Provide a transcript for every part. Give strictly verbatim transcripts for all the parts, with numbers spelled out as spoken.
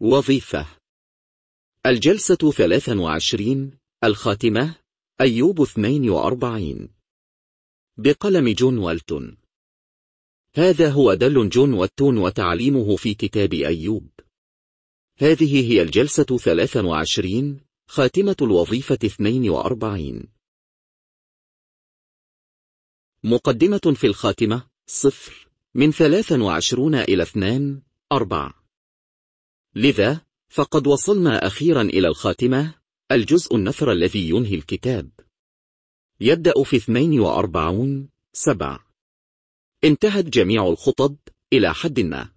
وظيفة. الجلسة ثلاثة وعشرين. الخاتمة. أيوب اثنين وأربعين. بقلم جون والتون. هذا هو دل جون والتون وتعليمه في كتاب أيوب. هذه هي الجلسة ثلاثة وعشرين، خاتمة الوظيفة اثنين وأربعين. مقدمة في الخاتمة. صفر من ثلاثة وعشرون إلى اثنان أربع. لذا فقد وصلنا أخيرا إلى الخاتمة، الجزء النثر الذي ينهي الكتاب. يبدأ في اثنين وأربعون سبع. انتهت جميع الخطب إلى حد ما.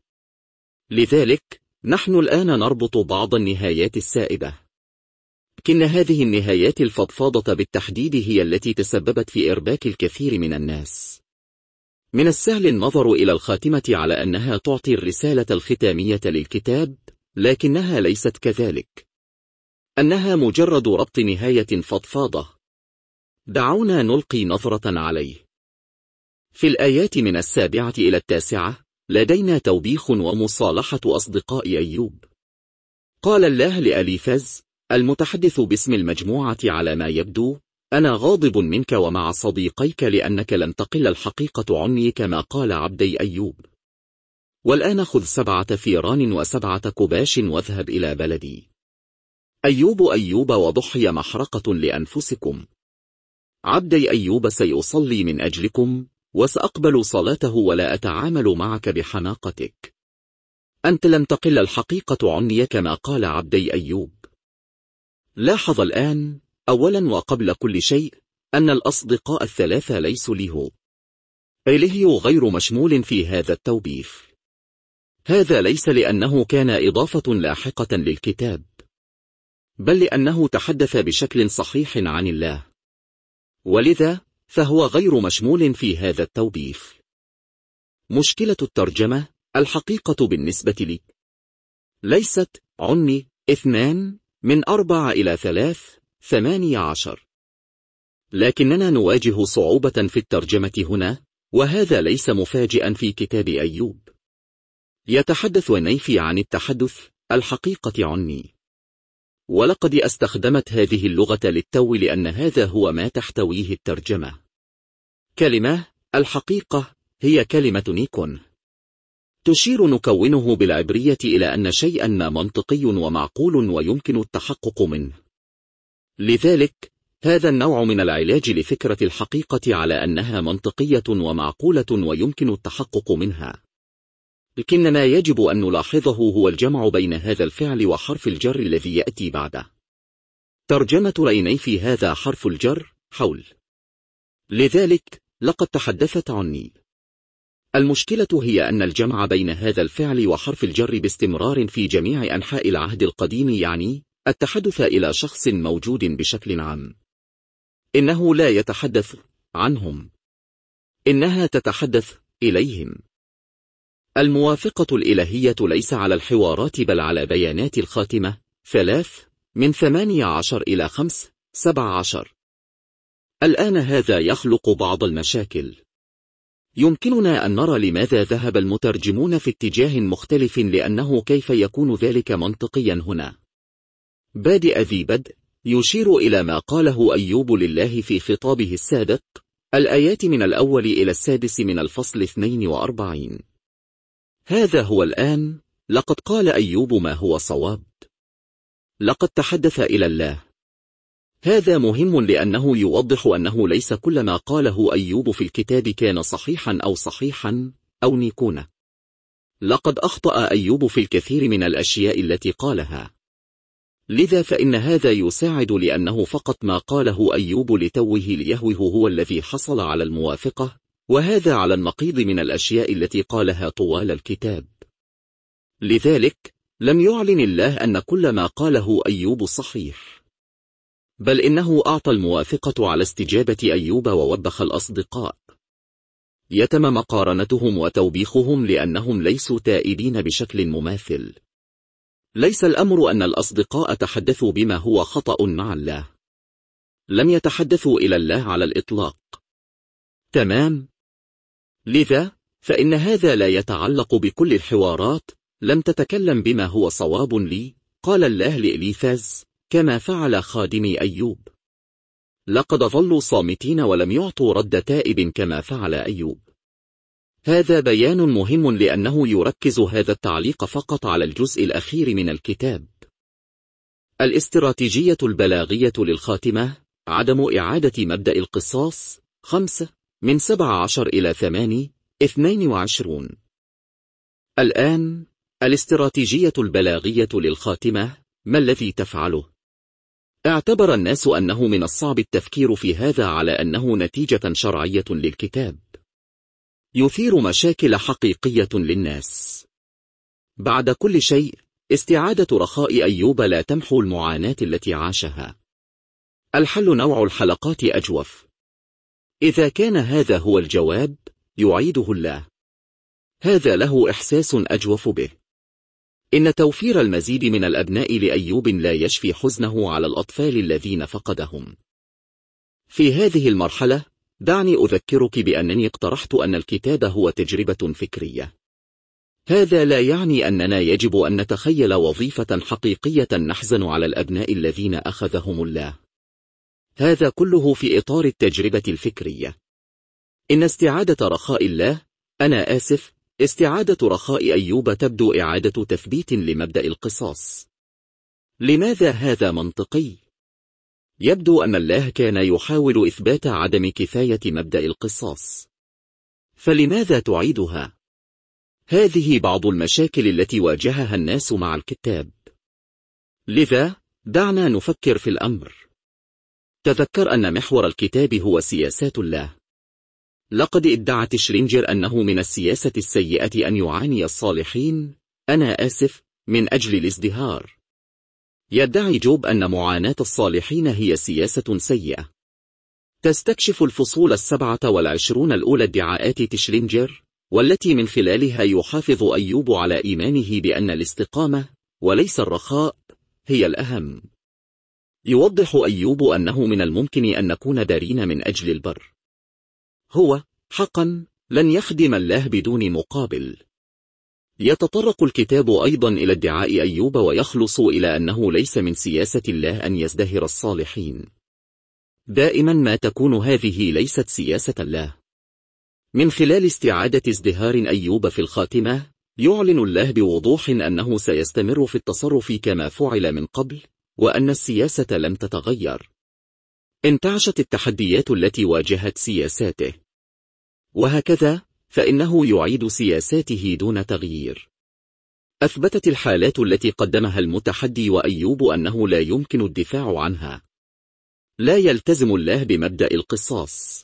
لذلك نحن الآن نربط بعض النهايات السائدة. لكن هذه النهايات الفضفاضة بالتحديد هي التي تسببت في إرباك الكثير من الناس. من السهل النظر إلى الخاتمة على أنها تعطي الرسالة الختامية للكتاب، لكنها ليست كذلك. أنها مجرد ربط نهاية فضفاضة. دعونا نلقي نظرة عليه. في الآيات من السابعة إلى التاسعة لدينا توبيخ ومصالحة أصدقاء أيوب. قال الله لأليفاز المتحدث باسم المجموعة على ما يبدو: أنا غاضب منك ومع صديقيك لأنك لم تقل الحقيقة عني كما قال عبدي أيوب. والآن خذ سبعة ثيران وسبعة كباش واذهب إلى بلدي. أيوب أيوب وضحي محرقة لأنفسكم. عبدي أيوب سيصلي من أجلكم، وسأقبل صلاته ولا أتعامل معك بحماقتك. أنت لم تقل الحقيقة عني كما قال عبدي أيوب. لاحظ الآن أولا وقبل كل شيء أن الأصدقاء الثلاثة ليسوا له. إليه غير مشمول في هذا التوبيخ. هذا ليس لأنه كان إضافة لاحقة للكتاب، بل لأنه تحدث بشكل صحيح عن الله، ولذا فهو غير مشمول في هذا التوبيخ. مشكلة الترجمة: الحقيقة بالنسبة لي ليست عني اثنان من أربعة إلى ثلاث ثمانية عشر. لكننا نواجه صعوبة في الترجمة هنا، وهذا ليس مفاجئا في كتاب أيوب. يتحدث نيفي عن التحدث الحقيقة عني، ولقد استخدمت هذه اللغة للتو لأن هذا هو ما تحتويه الترجمة. كلمة الحقيقة هي كلمة نيكون، تشير نكونه بالعبرية إلى أن شيئا ما منطقي ومعقول ويمكن التحقق منه. لذلك هذا النوع من العلاج لفكرة الحقيقة على أنها منطقية ومعقولة ويمكن التحقق منها. لكن ما يجب أن نلاحظه هو الجمع بين هذا الفعل وحرف الجر الذي يأتي بعده. ترجمة ريني في هذا حرف الجر حول. لذلك لقد تحدثت عني. المشكلة هي أن الجمع بين هذا الفعل وحرف الجر باستمرار في جميع أنحاء العهد القديم يعني التحدث إلى شخص موجود بشكل عام. إنه لا يتحدث عنهم، إنها تتحدث إليهم. الموافقة الإلهية ليس على الحوارات بل على بيانات الخاتمة. ثلاث من ثمانية عشر إلى خمس سبع عشر. الآن هذا يخلق بعض المشاكل. يمكننا أن نرى لماذا ذهب المترجمون في اتجاه مختلف، لأنه كيف يكون ذلك منطقيا هنا؟ بادئ ذي بدء يشير إلى ما قاله أيوب لله في خطابه السابق، الآيات من الأول إلى السادس من الفصل اثنين وأربعين. هذا هو الآن. لقد قال أيوب ما هو صواب. لقد تحدث إلى الله. هذا مهم لأنه يوضح أنه ليس كل ما قاله أيوب في الكتاب كان صحيحا أو صحيحا أو نيكونا. لقد أخطأ أيوب في الكثير من الأشياء التي قالها. لذا فإن هذا يساعد لأنه فقط ما قاله أيوب لتوه ليهوه هو الذي حصل على الموافقة، وهذا على النقيض من الأشياء التي قالها طوال الكتاب. لذلك لم يعلن الله أن كل ما قاله أيوب صحيح، بل إنه أعطى الموافقة على استجابة أيوب ووبخ الأصدقاء. يتم مقارنتهم وتوبيخهم لأنهم ليسوا تائبين بشكل مماثل. ليس الأمر أن الأصدقاء تحدثوا بما هو خطأ مع الله. لم يتحدثوا إلى الله على الإطلاق. تمام؟ لذا فإن هذا لا يتعلق بكل الحوارات، لم تتكلم بما هو صواب لي، قال الله لإليفاز، كما فعل خادمي أيوب. لقد ظلوا صامتين ولم يعطوا رد تائب كما فعل أيوب. هذا بيان مهم لأنه يركز هذا التعليق فقط على الجزء الأخير من الكتاب. الاستراتيجية البلاغية للخاتمة، عدم إعادة مبدأ القصاص. خمسة من سبع عشر إلى ثمانية اثنين وعشرون. الآن الاستراتيجية البلاغية للخاتمة، ما الذي تفعله؟ اعتبر الناس أنه من الصعب التفكير في هذا على أنه نتيجة شرعية للكتاب، يثير مشاكل حقيقية للناس. بعد كل شيء، استعادة رخاء أيوب لا تمحو المعاناة التي عاشها. الحل نوع الحلقات أجوف. إذا كان هذا هو الجواب، يعيده الله. هذا له إحساس أجوف به. إن توفير المزيد من الأبناء لأيوب لا يشفي حزنه على الأطفال الذين فقدهم. في هذه المرحلة، دعني أذكرك بأنني اقترحت أن الكتاب هو تجربة فكرية. هذا لا يعني أننا يجب أن نتخيل وظيفة حقيقية نحزن على الأبناء الذين أخذهم الله. هذا كله في إطار التجربة الفكرية. إن استعادة رخاء الله، أنا آسف، استعادة رخاء أيوب تبدو إعادة تثبيت لمبدأ القصاص. لماذا هذا منطقي؟ يبدو أن الله كان يحاول إثبات عدم كفاية مبدأ القصاص. فلماذا تعيدها؟ هذه بعض المشاكل التي واجهها الناس مع الكتاب. لذا، دعنا نفكر في الأمر. تذكر أن محور الكتاب هو سياسات الله. لقد ادعت شرينجر أنه من السياسة السيئة أن يعاني الصالحين، أنا آسف، من أجل الازدهار. يدعي جوب أن معاناة الصالحين هي سياسة سيئة. تستكشف الفصول السبعة والعشرون الأولى ادعاءات تشرينجر، والتي من خلالها يحافظ أيوب على إيمانه بأن الاستقامة، وليس الرخاء، هي الأهم. يوضح أيوب أنه من الممكن أن نكون دارين من أجل البر. هو، حقا، لن يخدم الله بدون مقابل. يتطرق الكتاب أيضا إلى ادعاء أيوب ويخلص إلى أنه ليس من سياسة الله أن يزدهر الصالحين. دائما ما تكون هذه ليست سياسة الله. من خلال استعادة ازدهار أيوب في الخاتمة، يعلن الله بوضوح أنه سيستمر في التصرف كما فعل من قبل، وأن السياسة لم تتغير. انتعشت التحديات التي واجهت سياساته. وهكذا، فإنه يعيد سياساته دون تغيير. أثبتت الحالات التي قدمها المتحدي وأيوب أنه لا يمكن الدفاع عنها. لا يلتزم الله بمبدأ القصاص.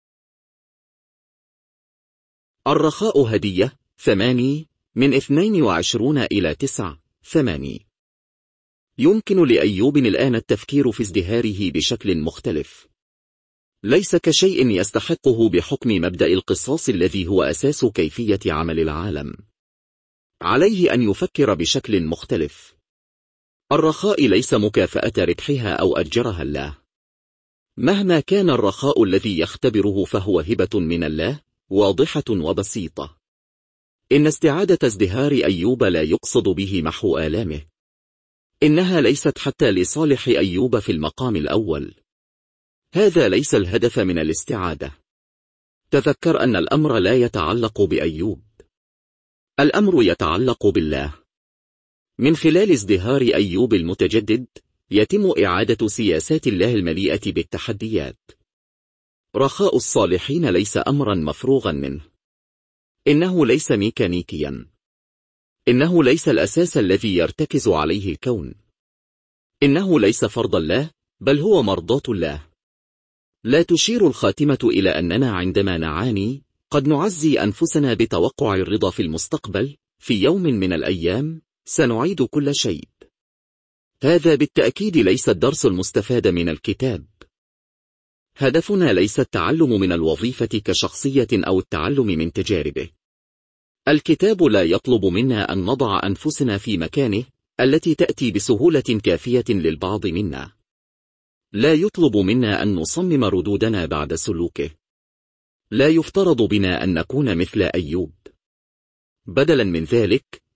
الرخاء هدية. ثماني من اثنين وعشرون إلى تسعة ثماني. يمكن لأيوب الآن التفكير في ازدهاره بشكل مختلف. ليس كشيء يستحقه بحكم مبدأ القصاص الذي هو أساس كيفية عمل العالم. عليه أن يفكر بشكل مختلف. الرخاء ليس مكافأة ربحها أو أجرها الله. مهما كان الرخاء الذي يختبره فهو هبة من الله، واضحة وبسيطة. إن استعادة ازدهار أيوب لا يقصد به محو آلامه. إنها ليست حتى لصالح أيوب في المقام الأول. هذا ليس الهدف من الاستعادة. تذكر أن الأمر لا يتعلق بأيوب. الأمر يتعلق بالله. من خلال ازدهار أيوب المتجدد، يتم إعادة سياسات الله المليئة بالتحديات. رخاء الصالحين ليس أمرا مفروغا منه. إنه ليس ميكانيكيا. إنه ليس الأساس الذي يرتكز عليه الكون. إنه ليس فرض الله، بل هو مرضاة الله. لا تشير الخاتمة إلى أننا عندما نعاني، قد نعزي أنفسنا بتوقع الرضا في المستقبل. في يوم من الأيام، سنعيد كل شيء. هذا بالتأكيد ليس الدرس المستفاد من الكتاب. هدفنا ليس التعلم من الوظيفة كشخصية أو التعلم من تجاربه. الكتاب لا يطلب منا أن نضع أنفسنا في مكانه، التي تأتي بسهولة كافية للبعض منا. لا يطلب منا أن نصمم ردودنا بعد سلوكه. لا يفترض بنا أن نكون مثل أيوب. بدلا من ذلك،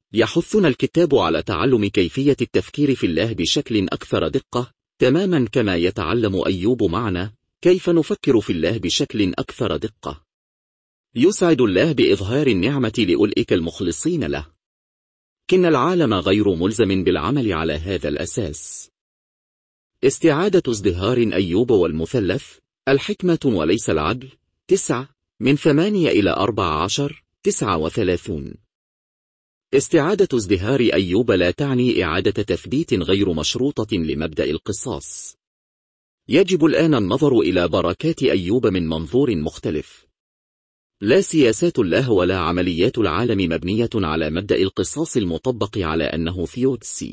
يحثنا الكتاب على تعلم كيفية التفكير في الله بشكل أكثر دقة، تماما كما يتعلم أيوب معنا كيف نفكر في الله بشكل أكثر دقة. يسعد الله بإظهار النعمة لأولئك المخلصين له، لكن العالم غير ملزم بالعمل على هذا الأساس. استعادة ازدهار أيوب والمثلث، الحكمة وليس العدل، تسعة من ثمانية إلى أربعة عشر، تسعة وثلاثون. استعادة ازدهار أيوب لا تعني إعادة تثبيت غير مشروطة لمبدأ القصاص. يجب الآن النظر إلى بركات أيوب من منظور مختلف. لا سياسات الله ولا عمليات العالم مبنية على مبدأ القصاص المطبق على أنه ثيودسي.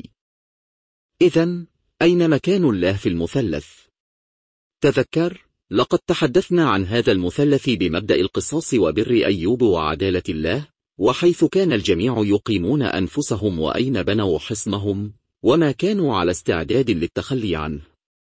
إذن أين مكان الله في المثلث؟ تذكر، لقد تحدثنا عن هذا المثلث بمبدأ القصاص وبر أيوب وعدالة الله، وحيث كان الجميع يقيمون أنفسهم وأين بنوا حصنهم وما كانوا على استعداد للتخلي عنه.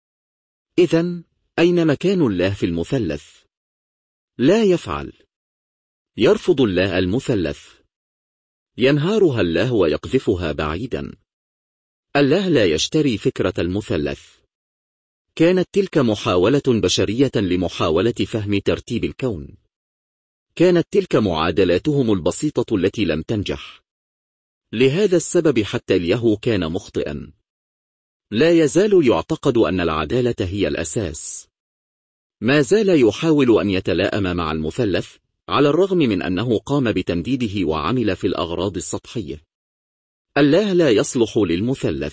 إذن أين مكان الله في المثلث؟ لا يفعل. يرفض الله المثلث. ينهارها الله ويقذفها بعيدا. الله لا يشتري فكرة المثلث. كانت تلك محاولة بشرية لمحاولة فهم ترتيب الكون. كانت تلك معادلاتهم البسيطة التي لم تنجح. لهذا السبب حتى اليهو كان مخطئا. لا يزال يعتقد أن العدالة هي الأساس. ما زال يحاول أن يتلائم مع المثلث، على الرغم من أنه قام بتمديده وعمل في الأغراض السطحية. الله لا يصلح للمثلث.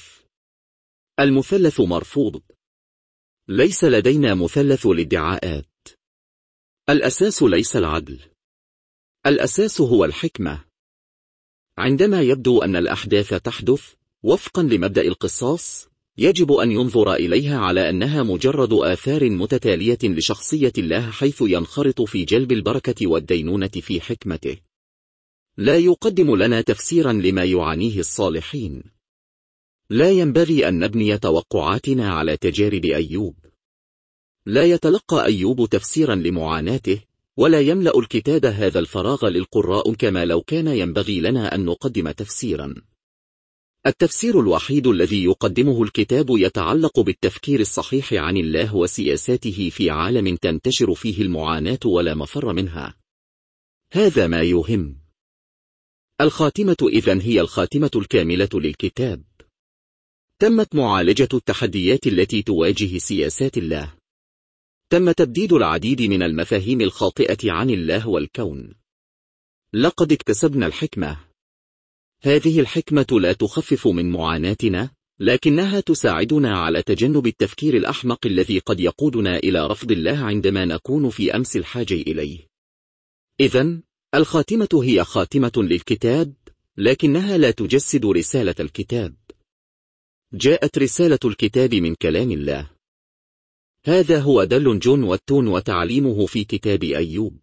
المثلث مرفوض. ليس لدينا مثلث الادعاءات. الأساس ليس العدل. الأساس هو الحكمة. عندما يبدو أن الأحداث تحدث وفقا لمبدأ القصاص، يجب أن ينظر إليها على أنها مجرد آثار متتالية لشخصية الله، حيث ينخرط في جلب البركة والدينونة في حكمته. لا يقدم لنا تفسيرا لما يعانيه الصالحين. لا ينبغي أن نبني توقعاتنا على تجارب أيوب. لا يتلقى أيوب تفسيرا لمعاناته، ولا يملأ الكتاب هذا الفراغ للقراء كما لو كان ينبغي لنا أن نقدم تفسيرا. التفسير الوحيد الذي يقدمه الكتاب يتعلق بالتفكير الصحيح عن الله وسياساته في عالم تنتشر فيه المعاناة ولا مفر منها. هذا ما يهم. الخاتمة إذن هي الخاتمة الكاملة للكتاب. تمت معالجة التحديات التي تواجه سياسات الله. تم تبديد العديد من المفاهيم الخاطئة عن الله والكون. لقد اكتسبنا الحكمة. هذه الحكمة لا تخفف من معاناتنا، لكنها تساعدنا على تجنب التفكير الأحمق الذي قد يقودنا إلى رفض الله عندما نكون في أمس الحاجة إليه. إذن الخاتمة هي خاتمة للكتاب، لكنها لا تجسد رسالة الكتاب. جاءت رسالة الكتاب من كلام الله. هذا هو دل جون والتون وتعليمه في كتاب أيوب.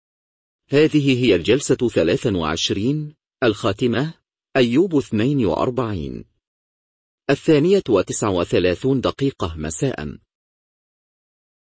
هذه هي الجلسة ثلاثة وعشرين، الخاتمة، أيوب اثنين وأربعين، الثانية وتسع وثلاثون دقيقة مساء.